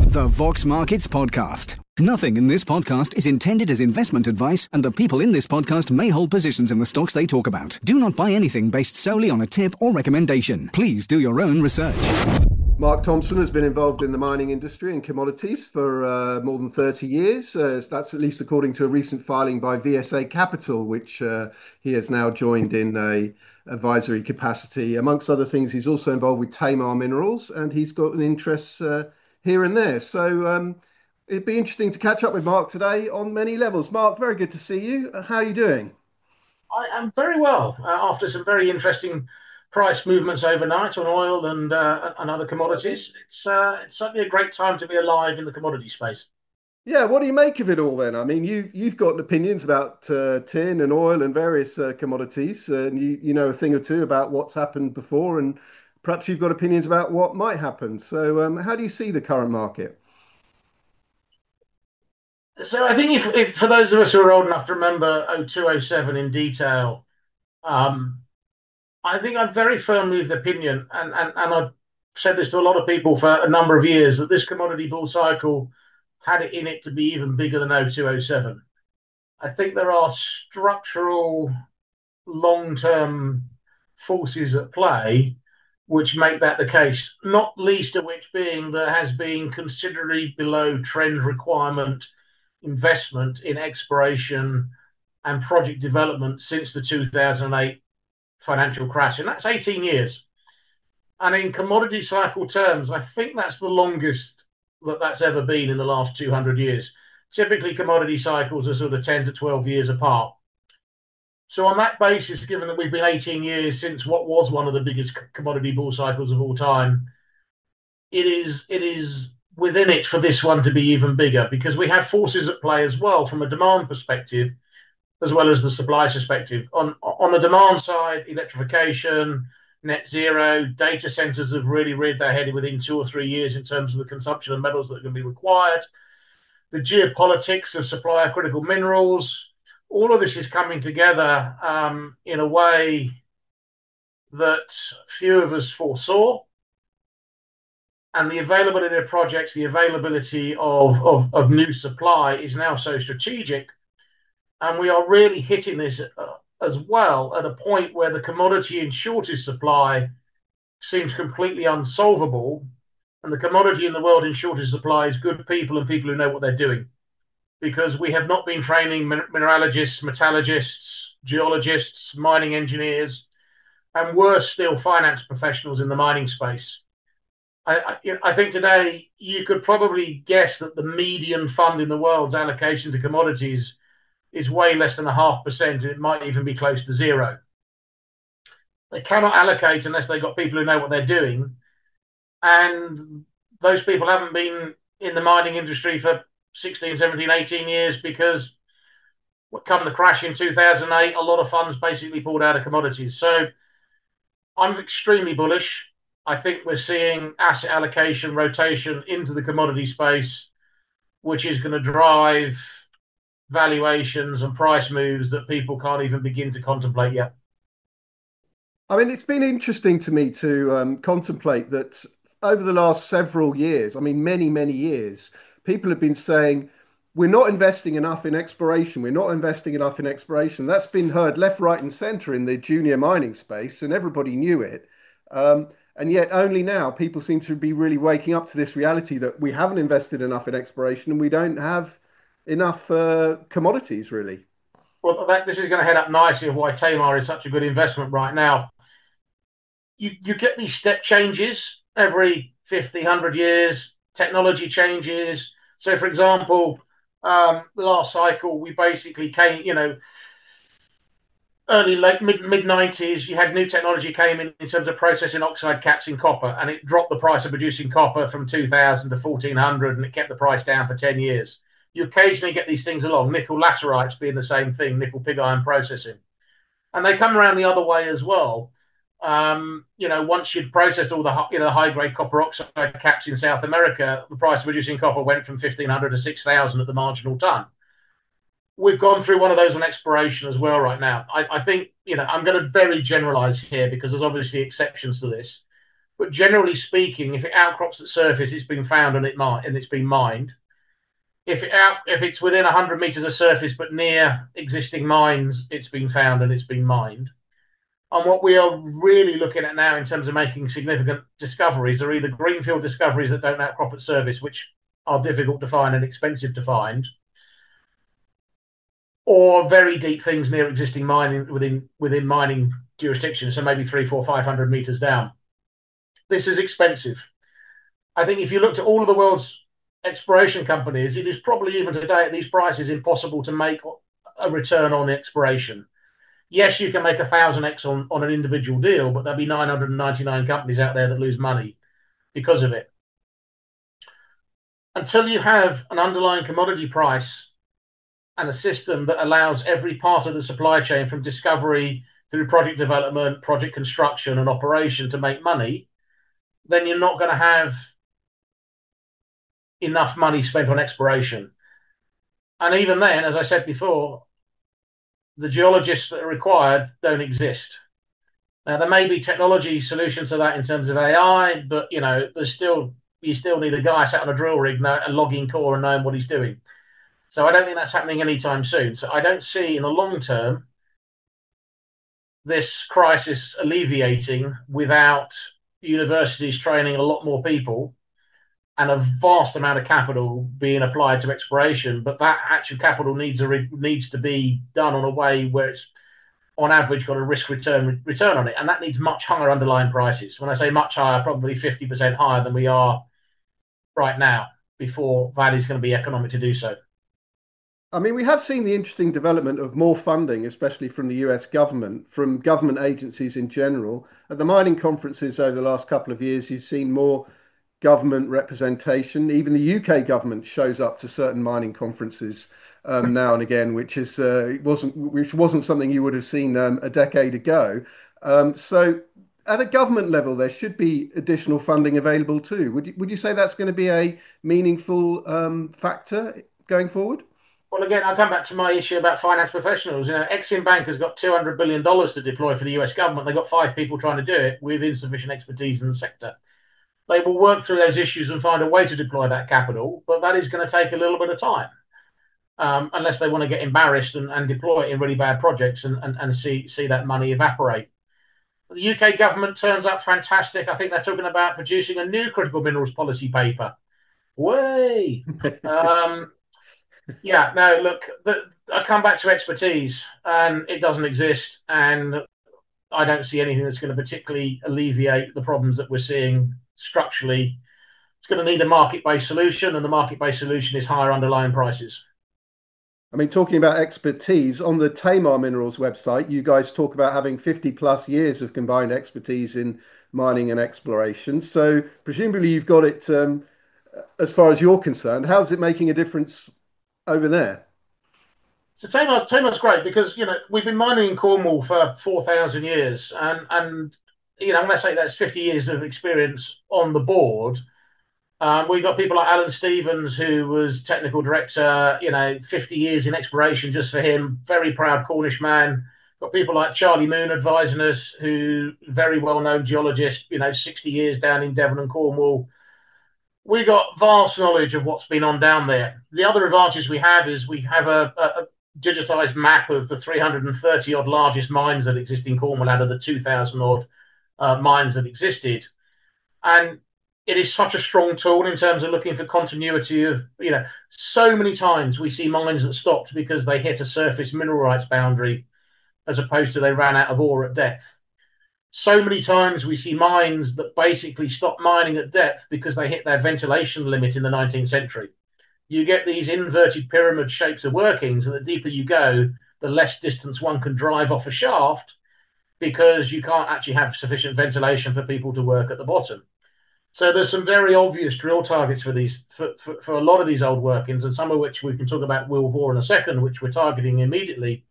The Vox Markets Podcast. Nothing in this podcast is intended as investment advice, and the people in this podcast may hold positions in the stocks they talk about. Do not buy anything based solely on a tip or recommendation. Please do your own research. Mark Thompson has been involved in the mining industry and commodities for more than 30 years. That's at least according to a recent filing by VSA Capital, which he has now joined in a advisory capacity. Amongst other things, he's also involved with Tamar Minerals, and he's got an interest here and there. So it'd be interesting to catch up with Mark today on many levels. Mark, very good to see you. How are you doing? I am very well after some very interesting price movements overnight on oil and other commodities. It's certainly a great time to be alive in the commodity space. Yeah, what do you make of it all then? I mean, you've got opinions about tin and oil and various commodities, and you know a thing or two about what's happened before, and perhaps you've got opinions about what might happen. So how do you see the current market? So I think if for those of us who are old enough to remember 0207 in detail, I think I'm very firmly of the opinion, and I've said this to a lot of people for a number of years, that this commodity bull cycle had it in it to be even bigger than 0207. I think there are structural long-term forces at play which make that the case, not least of which being there has been considerably below trend requirement investment in exploration and project development since the 2008 financial crash, and that's 18 years. And in commodity cycle terms, I think that's the longest that's ever been in the last 200 years. Typically, commodity cycles are sort of 10 to 12 years apart. So on that basis, given that we've been 18 years since what was one of the biggest commodity bull cycles of all time, it is within it for this one to be even bigger, because we have forces at play as well from a demand perspective, as well as the supply perspective. On the demand side, electrification, net zero, data centers have really reared their head within 2 or 3 years in terms of the consumption of metals that are going to be required. The geopolitics of supply of critical minerals, all of this is coming together in a way that few of us foresaw. And the availability of projects, the availability of new supply is now so strategic. And we are really hitting this as well at a point where the commodity in shortage supply seems completely unsolvable. And the commodity in the world in shortage supply is good people and people who know what they're doing. Because we have not been training mineralogists, metallurgists, geologists, mining engineers, and worse still, finance professionals in the mining space. I think today you could probably guess that the median fund in the world's allocation to commodities is way less than 0.5%. It might even be close to zero. They cannot allocate unless they've got people who know what they're doing. And those people haven't been in the mining industry for 16, 17, 18 years, because come the crash in 2008, a lot of funds basically pulled out of commodities. So I'm extremely bullish. I think we're seeing asset allocation rotation into the commodity space, which is going to drive valuations and price moves that people can't even begin to contemplate yet. I mean, it's been interesting to me to contemplate that over the last several years, I mean, many, many years, people have been saying, we're not investing enough in exploration. We're not investing enough in exploration. That's been heard left, right, and centre in the junior mining space, and everybody knew it. And yet only now people seem to be really waking up to this reality that we haven't invested enough in exploration and we don't have enough commodities, really. Well, this is going to head up nicely of why Tamar is such a good investment right now. You get these step changes every 50, 100 years, technology changes. So, for example, the last cycle, we basically came, mid-90s, you had new technology came in terms of processing oxide caps in copper, and it dropped the price of producing copper from 2,000 to 1,400, and it kept the price down for 10 years. You occasionally get these things along, nickel laterites being the same thing, nickel pig iron processing. And they come around the other way as well. Once you'd processed all the high-grade copper oxide caps in South America, the price of producing copper went from 1,500 to 6,000 at the marginal ton. We've gone through one of those on exploration as well right now. I think, I'm going to very generalize here because there's obviously exceptions to this. But generally speaking, if it outcrops at surface, it's been found and it's been mined. If it's within 100 meters of surface but near existing mines, it's been found and it's been mined. And what we are really looking at now in terms of making significant discoveries are either greenfield discoveries that don't outcrop at surface, which are difficult to find and expensive to find, or very deep things near existing mining within mining jurisdictions, so maybe 300, 400, 500 meters down. This is expensive. I think if you looked at all of the world's exploration companies, it is probably even today at these prices impossible to make a return on exploration. Yes, you can make 1,000x on an individual deal, but there'll be 999 companies out there that lose money because of it. Until you have an underlying commodity price and a system that allows every part of the supply chain from discovery through project development, project construction and operation to make money, then you're not going to have enough money spent on exploration. And even then, as I said before, the geologists that are required don't exist. Now, there may be technology solutions to that in terms of AI, but you still need a guy sat on a drill rig, a logging core, and knowing what he's doing. So I don't think that's happening anytime soon. So I don't see in the long term this crisis alleviating without universities training a lot more people and a vast amount of capital being applied to exploration. But that actual capital needs to be done on a way where it's on average got a risk return on it, and that needs much higher underlying prices. When I say much higher, probably 50% higher than we are right now, before that is going to be economic to do so. I mean, we have seen the interesting development of more funding, especially from the US government, from government agencies in general. At the mining conferences over the last couple of years, you've seen more government representation. Even the UK government shows up to certain mining conferences now and again, which wasn't something you would have seen a decade ago. So at a government level, there should be additional funding available too. Would you say that's going to be a meaningful factor going forward? Well, again, I'll come back to my issue about finance professionals. Exim Bank has got $200 billion to deploy for the US government. They've got 5 people trying to do it with insufficient expertise in the sector. They will work through those issues and find a way to deploy that capital, but that is going to take a little bit of time, unless they want to get embarrassed and deploy it in really bad projects and see that money evaporate. The UK government turns out fantastic. I think they're talking about producing a new critical minerals policy paper. Way! Yeah, no, look, I come back to expertise, and it doesn't exist, and I don't see anything that's going to particularly alleviate the problems that we're seeing structurally. It's going to need a market-based solution, and the market-based solution is higher underlying prices. I mean, talking about expertise, on the Tamar Minerals website, you guys talk about having 50 plus years of combined expertise in mining and exploration. So presumably you've got it as far as you're concerned. How's it making a difference over there? So Tamar's great because we've been mining in Cornwall for 4,000 years, and when I say that's 50 years of experience on the board, we've got people like Alan Stevens, who was technical director, 50 years in exploration just for him, very proud Cornish man. Got people like Charlie Moon advising us, who very well known geologist, 60 years down in Devon and Cornwall. We got vast knowledge of what's been on down there. The other advantage we have is we have a digitized map of the 330 odd largest mines that exist in Cornwall out of the 2,000 odd mines that existed. And it is such a strong tool in terms of looking for continuity of, so many times we see mines that stopped because they hit a surface mineral rights boundary as opposed to they ran out of ore at depth. So many times we see mines that basically stop mining at depth because they hit their ventilation limit in the 19th century. You get these inverted pyramid shapes of workings, and the deeper you go, the less distance one can drive off a shaft because you can't actually have sufficient ventilation for people to work at the bottom. So there's some very obvious drill targets for these, for a lot of these old workings, and some of which we can talk about Will Vore in a second, which we're targeting immediately.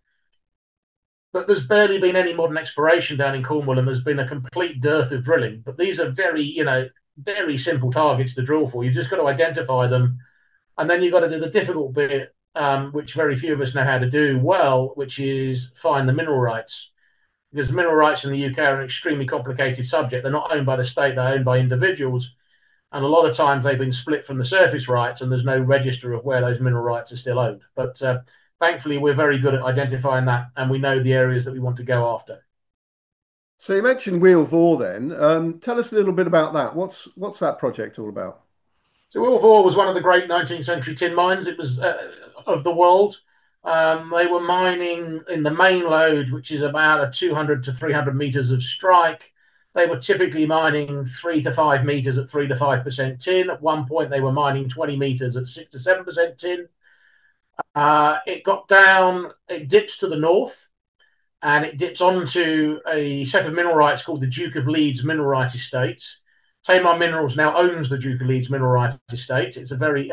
But there's barely been any modern exploration down in Cornwall, and there's been a complete dearth of drilling. But these are very, very simple targets to drill for. You've just got to identify them, and then you've got to do the difficult bit, which very few of us know how to do well, which is find the mineral rights. because mineral rights in the UK are an extremely complicated subject. They're not owned by the state, they're owned by individuals. And a lot of times they've been split from the surface rights, and there's no register of where those mineral rights are still owned. But thankfully, we're very good at identifying that, and we know the areas that we want to go after. So you mentioned Wheal Vor then. Tell us a little bit about that. What's that project all about? So Wheal Vor was one of the great 19th century tin mines. It was of the world. They were mining in the main lode, which is about a 200 to 300 meters of strike. They were typically mining 3 to 5 meters at 3 to 5% tin. At one point, they were mining 20 meters at 6 to 7% tin. It got down, it dips to the north, and it dips onto a set of mineral rights called the Duke of Leeds Mineral Rights Estates. Tamar Minerals now owns the Duke of Leeds Mineral Rights Estate. It's a very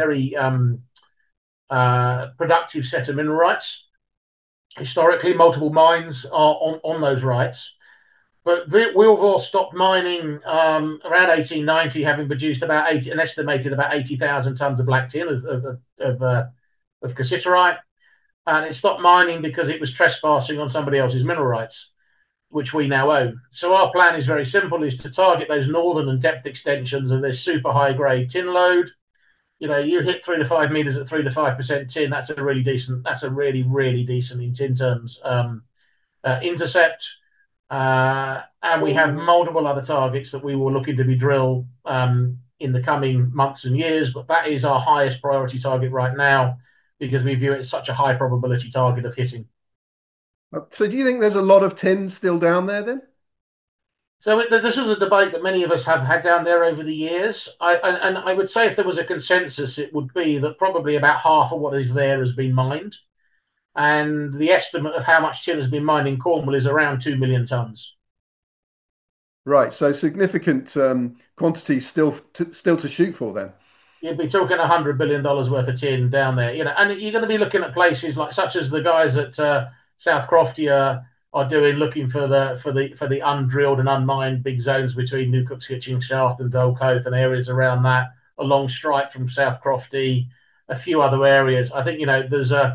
productive set of mineral rights. Historically, multiple mines are on those rights. But Wheal Vor stopped mining around 1890, having produced an estimated about 80,000 tons of black tin of cassiterite. And it stopped mining because it was trespassing on somebody else's mineral rights, which we now own. So our plan is very simple, is to target those northern and depth extensions of this super high grade tin lode. You hit 3 to 5 meters at 3 to 5% tin. That's a really decent in tin terms intercept. And we have multiple other targets that we will looking to be drilled in the coming months and years. But that is our highest priority target right now, because we view it as such a high probability target of hitting. So do you think there's a lot of tin still down there then? So this is a debate that many of us have had down there over the years. And I would say if there was a consensus, it would be that probably about half of what is there has been mined. And the estimate of how much tin has been mined in Cornwall is around 2 million tons. Right. So significant quantities still to shoot for then. You'd be talking $100 billion worth of tin down there, and you're going to be looking at places such as the guys at South Croftia are doing, looking for the undrilled and unmined big zones between New Cook's Kitchen Shaft and Dolcoath and areas around that, a long strike from South Crofty, a few other areas. I think there's a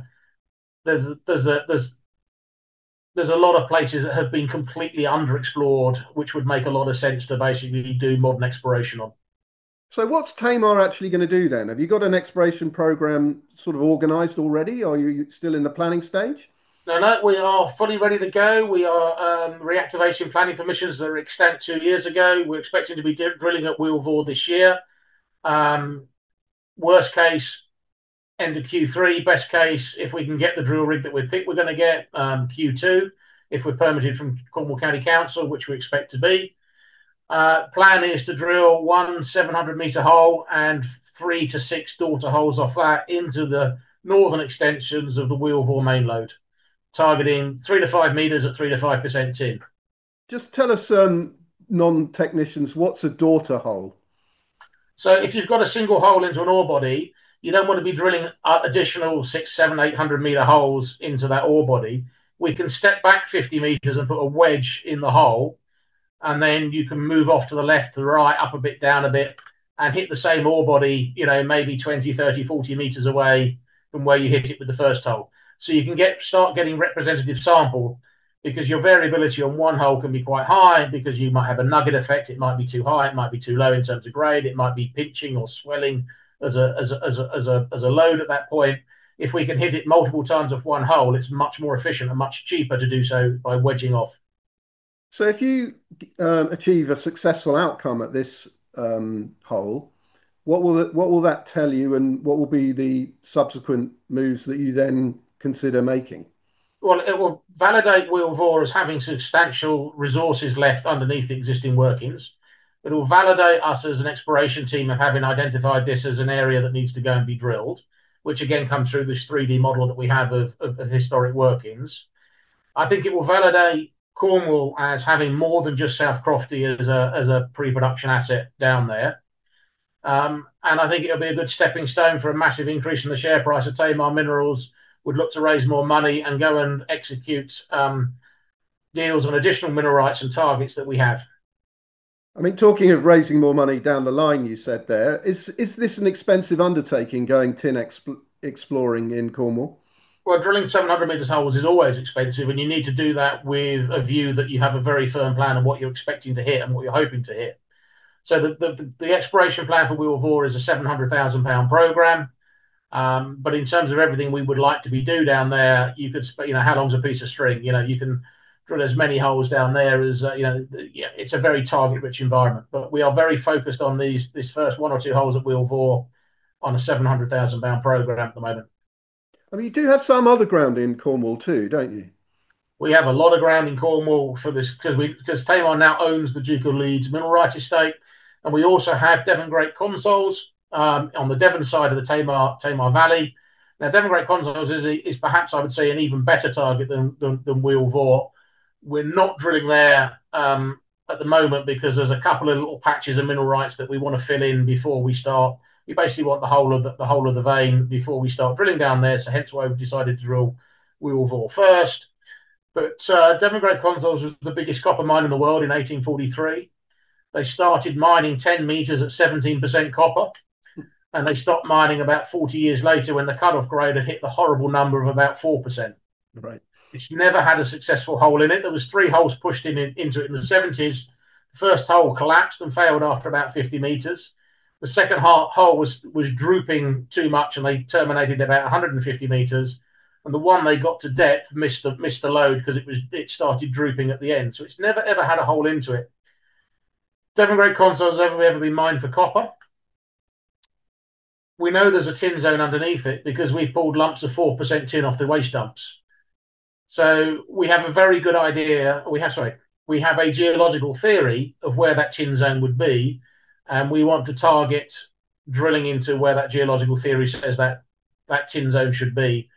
lot of places that have been completely underexplored, which would make a lot of sense to basically do modern exploration on. So what's Tamar actually going to do then? Have you got an exploration program sort of organised already? Or are you still in the planning stage? No, we are fully ready to go. We are reactivating planning permissions that were extant 2 years ago. We're expecting to be drilling at Wheal Vor this year. Worst case, end of Q3. Best case, if we can get the drill rig that we think we're going to get, Q2, if we're permitted from Cornwall County Council, which we expect to be. Plan is to drill 1 700-meter hole and 3 to 6 daughter holes off that into the northern extensions of the Wheal Vor main lode, targeting 3 to 5 meters at 3 to 5% tin. Just tell us, non-technicians, what's a daughter hole? So if you've got a single hole into an ore body, you don't want to be drilling additional 6, 7, 800-meter holes into that ore body. We can step back 50 meters and put a wedge in the hole, and then you can move off to the left, to the right, up a bit, down a bit, and hit the same ore body, maybe 20, 30, 40 meters away from where you hit it with the first hole. So you can start getting representative sample, because your variability on one hole can be quite high, because you might have a nugget effect. It might be too high, it might be too low in terms of grade, it might be pinching or swelling as a load at that point. If we can hit it multiple times off one hole, it's much more efficient and much cheaper to do so by wedging off. So if you achieve a successful outcome at this hole, what will that tell you, and what will be the subsequent moves that you then consider making? Well, it will validate Wheal Vor as having substantial resources left underneath the existing workings. It will validate us as an exploration team of having identified this as an area that needs to go and be drilled, which again comes through this 3D model that we have of historic workings. I think it will validate Cornwall as having more than just South Crofty as a pre-production asset down there. And I think it'll be a good stepping stone for a massive increase in the share price of Tamar Minerals. Would look to raise more money and go and execute deals on additional mineral rights and targets that we have. I mean, talking of raising more money down the line, you said there, is this an expensive undertaking, going tin exploring in Cornwall? Well, drilling 700 metres holes is always expensive, and you need to do that with a view that you have a very firm plan of what you're expecting to hit and what you're hoping to hit. So the exploration plan for Wheal Vor is a £700,000 programme. But in terms of everything we would like to be do down there, you could, how long's a piece of string? You can drill as many holes down there as, it's a very target-rich environment. But we are very focused on this first 1 or 2 holes at Wheal Vor on a £700,000 programme at the moment. I mean, you do have some other ground in Cornwall too, don't you? We have a lot of ground in Cornwall for this because Tamar now owns the Duke of Leeds mineral rights estate, and we also have Devon Great Consols on the Devon side of the Tamar Valley. Now, Devon Great Consols is perhaps, I would say, an even better target than Wheal Vor. We're not drilling there at the moment because there's a couple of little patches of mineral rights that we want to fill in before we start. We basically want the whole of the vein before we start drilling down there. So hence why we've decided to drill Wheal Vor first. But Devon Great Consols was the biggest copper mine in the world in 1843. They started mining 10 metres at 17% copper, and they stopped mining about 40 years later when the cut-off grade had hit the horrible number of about 4%. Right. It's never had a successful hole in it. There was 3 holes pushed into it in the 70s. The first hole collapsed and failed after about 50 metres. The second hole was drooping too much, and they terminated about 150 metres. And the one they got to depth missed the load because it started drooping at the end. So it's never ever had a hole into it. Devon Great Consols has ever been mined for copper. We know there's a tin zone underneath it because we've pulled lumps of 4% tin off the waste dumps. So we have a very good idea. We have a geological theory of where that tin zone would be, and we want to target drilling into where that geological theory says that tin zone should be,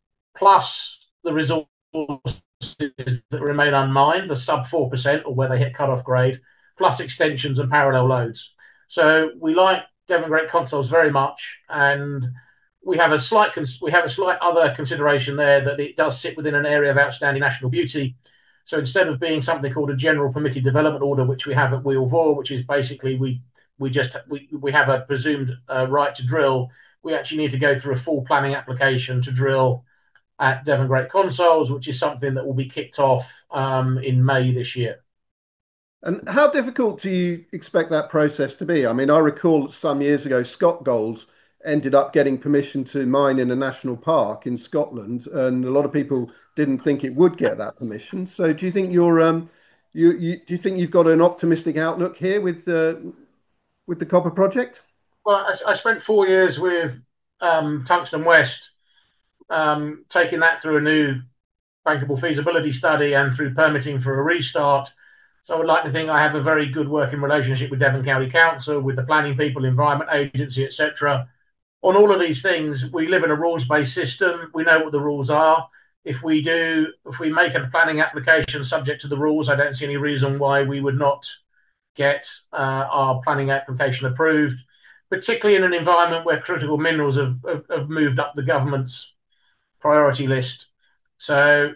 plus the resources that remain unmined, the sub 4% or where they hit cut-off grade, plus extensions and parallel lodes. So we like Devon Great Consols very much, and we have a slight other consideration there that it does sit within an area of outstanding national beauty. So instead of being something called a general permitted development order, which we have at Wheal Vor, which is basically we have a presumed right to drill, we actually need to go through a full planning application to drill at Devon Great Consols, which is something that will be kicked off in May this year. And how difficult do you expect that process to be? I mean, I recall some years ago, Scott Gold ended up getting permission to mine in a national park in Scotland, and a lot of people didn't think it would get that permission. So, do you think do you think you've got an optimistic outlook here with the copper project? Well, I spent 4 years with Tungsten West, taking that through a new bankable feasibility study and through permitting for a restart. So I would like to think I have a very good working relationship with Devon County Council, with the planning people, Environment Agency, etc. On all of these things, we live in a rules-based system. We know what the rules are. If we make a planning application subject to the rules, I don't see any reason why we would not get our planning application approved, particularly in an environment where critical minerals have moved up the government's priority list. So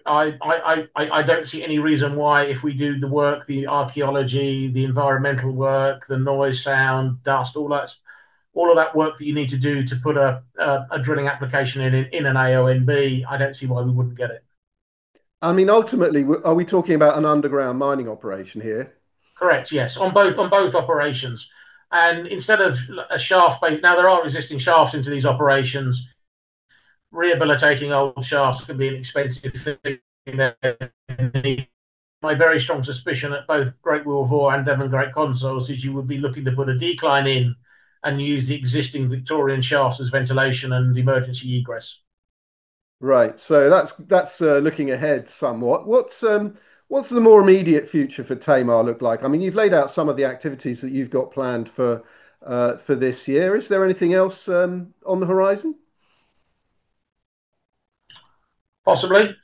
I don't see any reason why, if we do the work, the archaeology, the environmental work, the noise, sound, dust, all of that work that you need to do to put a drilling application in an AONB, I don't see why we wouldn't get it. I mean, ultimately, are we talking about an underground mining operation here? Correct, yes, on both operations. And instead of a shaft base, now there are existing shafts into these operations. Rehabilitating old shafts can be an expensive thing. My very strong suspicion at both Great Wheal Vor and Devon Great Consols is you would be looking to put a decline in and use the existing Victorian shafts as ventilation and emergency egress. Right. So that's looking ahead somewhat. What's the more immediate future for Tamar look like? I mean, you've laid out some of the activities that you've got planned for this year. Is there anything else on the horizon? Possibly.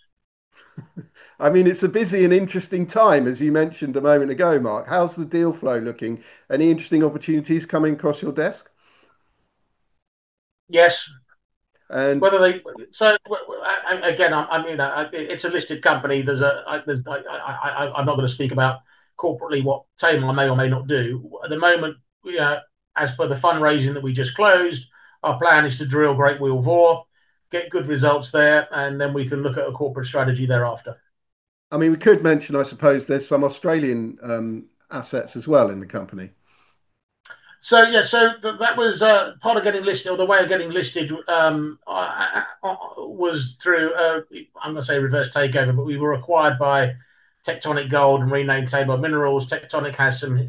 I mean, it's a busy and interesting time, as you mentioned a moment ago, Mark. How's the deal flow looking? Any interesting opportunities coming across your desk? Yes. And whether they so again, I mean, it's a listed company. I'm not going to speak about corporately what Tamar may or may not do at the moment. As per the fundraising that we just closed, our plan is to drill Great Wheal Vor. get good results there, and then we can look at a corporate strategy thereafter. I mean, we could mention, I suppose, there's some Australian assets as well in the company. So yeah, that was part of getting listed, or the way of getting listed was through I'm going to say reverse takeover, but we were acquired by Tectonic Gold and renamed Tabor Minerals. Tectonic has some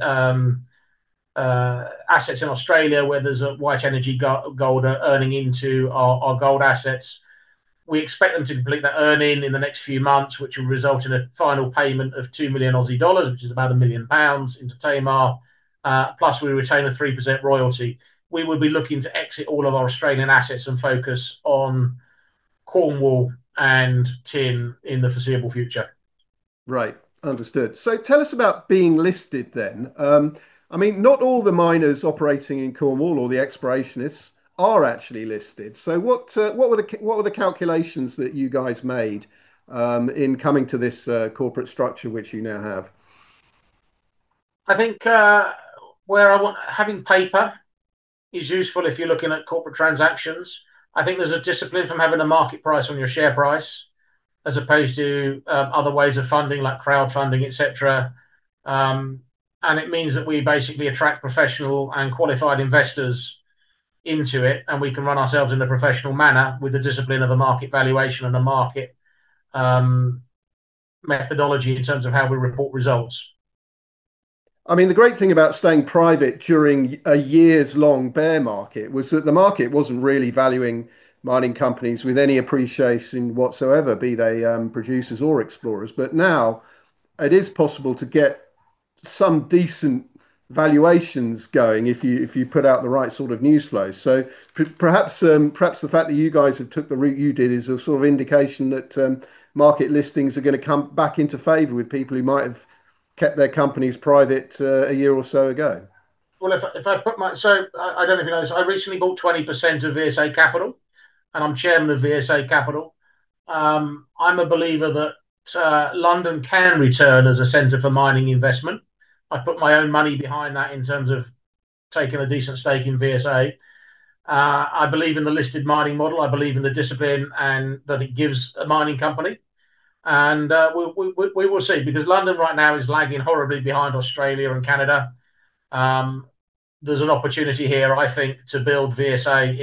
assets in Australia where there's a White Energy Gold earning into our gold assets. We expect them to complete that earning in the next few months, which will result in a final payment of 2 million Aussie dollars, which is about £1 million into Tamar. Plus, we retain a 3% royalty. We will be looking to exit all of our Australian assets and focus on Cornwall and tin in the foreseeable future. Right, understood. So tell us about being listed then. I mean, not all the miners operating in Cornwall or the explorationists are actually listed. So what were the calculations that you guys made in coming to this corporate structure which you now have? I think having paper is useful if you're looking at corporate transactions. I think there's a discipline from having a market price on your share price, as opposed to other ways of funding like crowdfunding, etc. And it means that we basically attract professional and qualified investors into it, and we can run ourselves in a professional manner with the discipline of a market valuation and a market methodology in terms of how we report results. I mean, the great thing about staying private during a years long bear market was that the market wasn't really valuing mining companies with any appreciation whatsoever, be they producers or explorers. But now it is possible to get some decent valuations going if you put out the right sort of news flow. So perhaps the fact that you guys have took the route you did is a sort of indication that market listings are going to come back into favour with people who might have kept their companies private a year or so ago. Well, if I put I don't know if you know this, I recently bought 20% of VSA Capital, and I'm chairman of VSA Capital. I'm a believer that London can return as a centre for mining investment. I put my own money behind that in terms of taking a decent stake in VSA. I believe in the listed mining model. I believe in the discipline and that it gives a mining company. And we will see, because London right now is lagging horribly behind Australia and Canada. There's an opportunity here, I think, to build VSA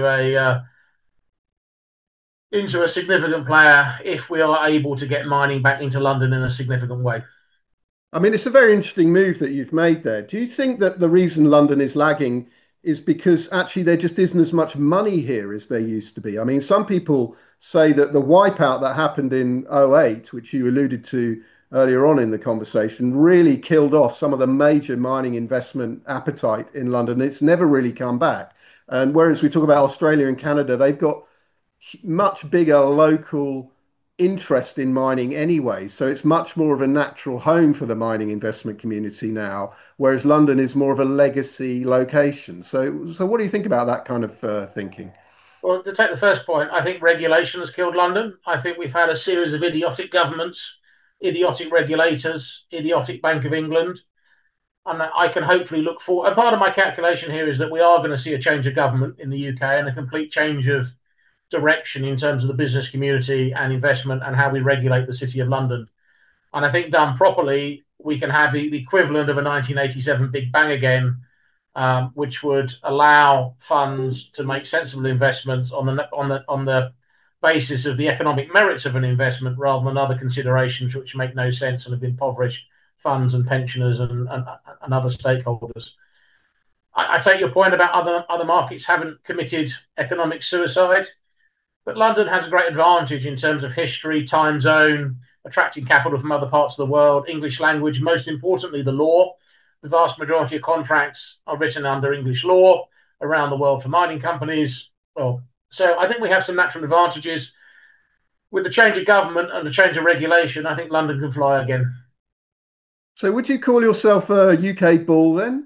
into a significant player if we are able to get mining back into London in a significant way. I mean, it's a very interesting move that you've made there. Do you think that the reason London is lagging is because actually there just isn't as much money here as there used to be? I mean, some people say that the wipeout that happened in '08, which you alluded to earlier on in the conversation, really killed off some of the major mining investment appetite in London. It's never really come back. And whereas we talk about Australia and Canada, they've got much bigger local interest in mining anyway. So it's much more of a natural home for the mining investment community now, whereas London is more of a legacy location. So what do you think about that kind of thinking? Well, to take the first point, I think regulation has killed London. I think we've had a series of idiotic governments, idiotic regulators, idiotic Bank of England. And I can hopefully look for, and part of my calculation here is that we are going to see a change of government in the UK and a complete change of direction in terms of the business community and investment and how we regulate the City of London. And I think done properly, we can have the equivalent of a 1987 Big Bang again, which would allow funds to make sensible investments on the basis of the economic merits of an investment rather than other considerations which make no sense and have impoverished funds and pensioners and other stakeholders. I take your point about other markets haven't committed economic suicide, but London has a great advantage in terms of history, time zone, attracting capital from other parts of the world, English language, most importantly, the law. The vast majority of contracts are written under English law around the world for mining companies. Well, so I think we have some natural advantages. With the change of government and the change of regulation, I think London can fly again. So would you call yourself a UK bull then?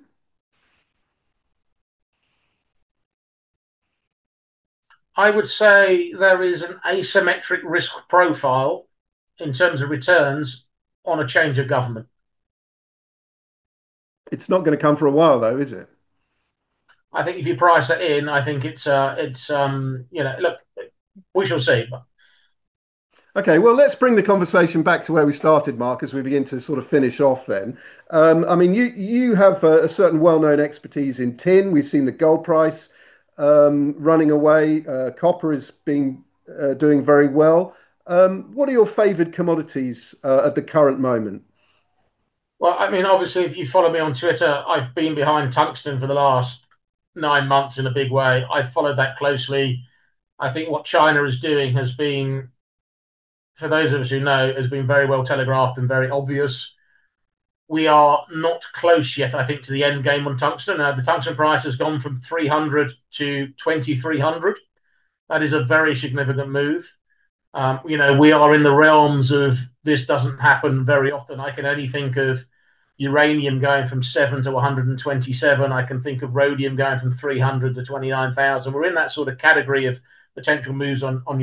I would say there is an asymmetric risk profile in terms of returns on a change of government. It's not going to come for a while, though, is it? I think if you price that in, I think it's look, we shall see. Okay, well, let's bring the conversation back to where we started, Mark, as we begin to sort of finish off then. I mean, you have a certain well-known expertise in tin. We've seen the gold price running away. Copper is being doing very well. What are your favoured commodities at the current moment? Well, I mean, obviously, if you follow me on Twitter, I've been behind tungsten for the last 9 months in a big way. I've followed that closely. I think what China is doing has been, for those of us who know, has been very well telegraphed and very obvious. We are not close yet, I think, to the end game on tungsten. The tungsten price has gone from 300 to 2,300. That is a very significant move. We are in the realms of this doesn't happen very often. I can only think of uranium going from 7 to 127. I can think of rhodium going from 300 to 29,000. We're in that sort of category of potential moves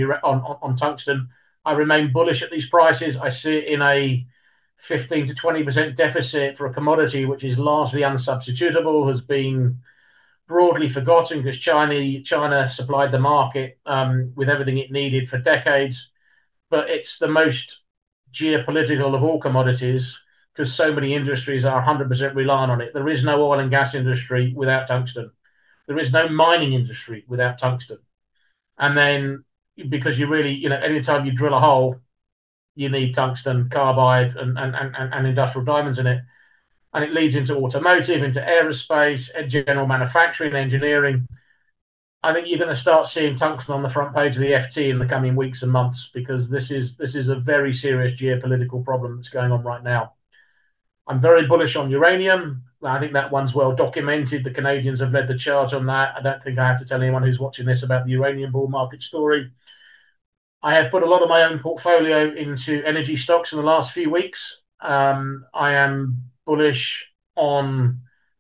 on tungsten. I remain bullish at these prices. I see it in a 15 to 20% deficit for a commodity which is largely unsubstitutable, has been broadly forgotten because China supplied the market with everything it needed for decades. But it's the most geopolitical of all commodities because so many industries are 100% reliant on it. There is no oil and gas industry without tungsten. There is no mining industry without tungsten. And then because you really, anytime you drill a hole, you need tungsten carbide and industrial diamonds in it. And it leads into automotive, into aerospace, general manufacturing, engineering. I think you're going to start seeing tungsten on the front page of the FT in the coming weeks and months because this is a very serious geopolitical problem that's going on right now. I'm very bullish on uranium. I think that one's well documented. The Canadians have led the charge on that. I don't think I have to tell anyone who's watching this about the uranium bull market story. I have put a lot of my own portfolio into energy stocks in the last few weeks. I am bullish on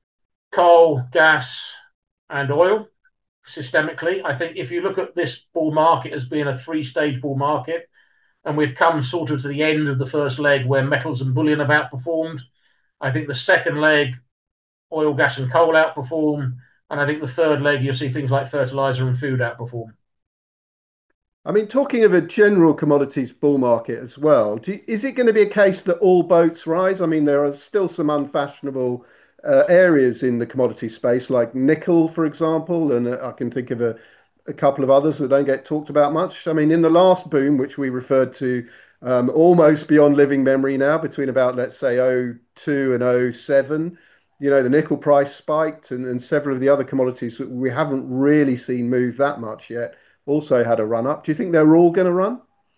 coal, gas, and oil systemically. I think if you look at this bull market as being a three-stage bull market, and we've come sort of to the end of the first leg where metals and bullion have outperformed, I think the second leg, oil, gas, and coal outperform, and I think the third leg, you'll see things like fertilizer and food outperform. I mean, talking of a general commodities bull market as well, is it going to be a case that all boats rise? I mean, there are still some unfashionable areas in the commodity space, like nickel, for example, and I can think of a couple of others that don't get talked about much. I mean, in the last boom, which we referred to almost beyond living memory now, between about, let's say, '02 and '07, the nickel price spiked and several of the other commodities that we haven't really seen move that much yet also had a run up. Do you think they're all going to run?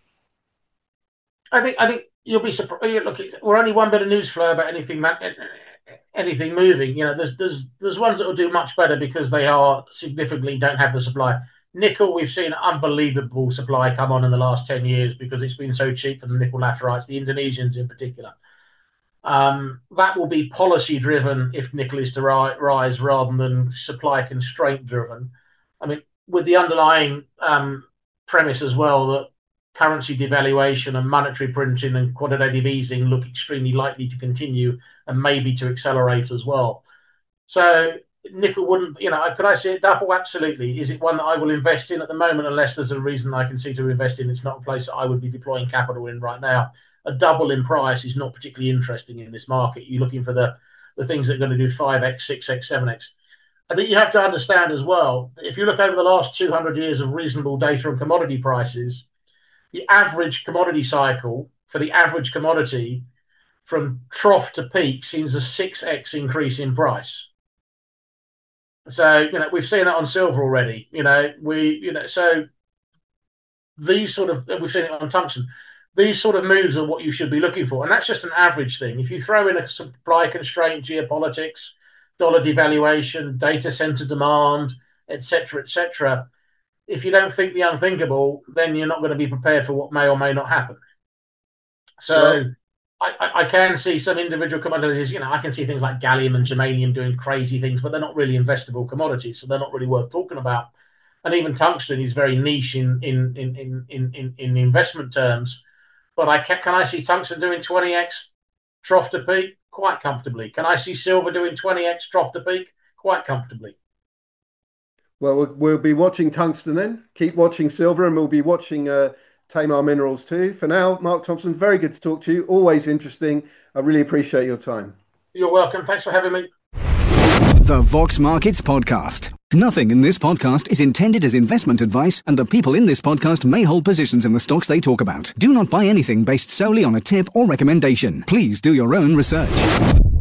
I think you'll be surprised. Look, we're only one bit of news flow about anything moving. There's ones that will do much better because they are significantly don't have the supply. Nickel, we've seen unbelievable supply come on in the last 10 years because it's been so cheap for the nickel laterites, the Indonesians in particular. That will be policy driven if nickel is to rise rather than supply constraint driven. I mean, with the underlying premise as well that currency devaluation and monetary printing and quantitative easing look extremely likely to continue and maybe to accelerate as well. So nickel wouldn't, could I see it double? Absolutely. Is it one that I will invest in at the moment unless there's a reason I can see to invest in? It's not a place that I would be deploying capital in right now. A double in price is not particularly interesting in this market. You're looking for the things that are going to do 5x, 6x, 7x. I think you have to understand as well, if you look over the last 200 years of reasonable data on commodity prices, the average commodity cycle for the average commodity from trough to peak sees a 6x increase in price. So, we've seen that on silver already. So these sort of, we've seen it on tungsten. These sort of moves are what you should be looking for. And that's just an average thing. If you throw in a supply constraint, geopolitics, dollar devaluation, data center demand, etc., if you don't think the unthinkable, then you're not going to be prepared for what may or may not happen. So I can see some individual commodities, I can see things like gallium and germanium doing crazy things, but they're not really investable commodities, so they're not really worth talking about. And even tungsten is very niche in investment terms. But can I see tungsten doing 20x trough to peak? Quite comfortably. Can I see silver doing 20x trough to peak? Quite comfortably. Well, we'll be watching tungsten then. Keep watching silver, and we'll be watching Tamar Minerals too. For now, Mark Thompson, very good to talk to you. Always interesting. I really appreciate your time. You're welcome. Thanks for having me. The Vox Markets Podcast. Nothing in this podcast is intended as investment advice, and the people in this podcast may hold positions in the stocks they talk about. Do not buy anything based solely on a tip or recommendation. Please do your own research.